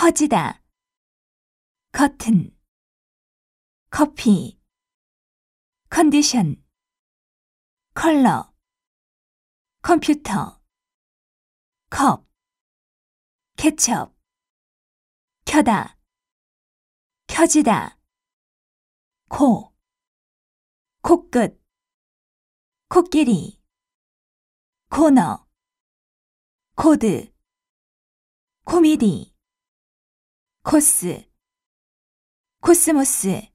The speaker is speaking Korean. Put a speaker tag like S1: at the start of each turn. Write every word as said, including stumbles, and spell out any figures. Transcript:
S1: 커지다, 커튼, 커피, 컨디션, 컬러, 컴퓨터, 컵, 케첩, 켜다, 켜지다, 코, 코끝, 코끼리, 코너, 코드, 코미디, 코스, 코스모스,